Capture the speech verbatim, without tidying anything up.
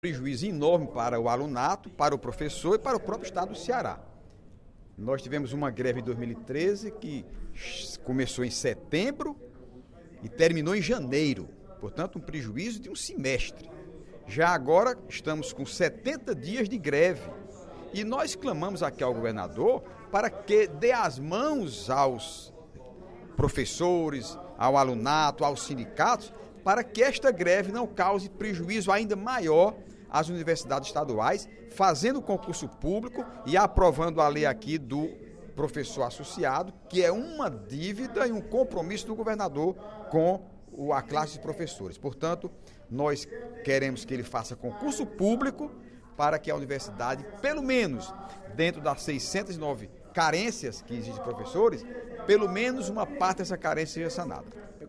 Prejuízo enorme para o alunato, para o professor e para o próprio estado do Ceará. Nós tivemos uma greve em dois mil e treze que começou em setembro e terminou em janeiro, portanto um prejuízo de um semestre. Já agora estamos com setenta dias de greve e nós clamamos aqui ao governador para que dê as mãos aos professores, ao alunato, aos sindicatos, para que esta greve não cause prejuízo ainda maior às universidades estaduais, fazendo concurso público e aprovando a lei aqui do professor associado, que é uma dívida e um compromisso do governador com a classe de professores. Portanto, nós queremos que ele faça concurso público para que a universidade, pelo menos dentro das seiscentas e nove carências que existem de professores, pelo menos uma parte dessa carência seja sanada.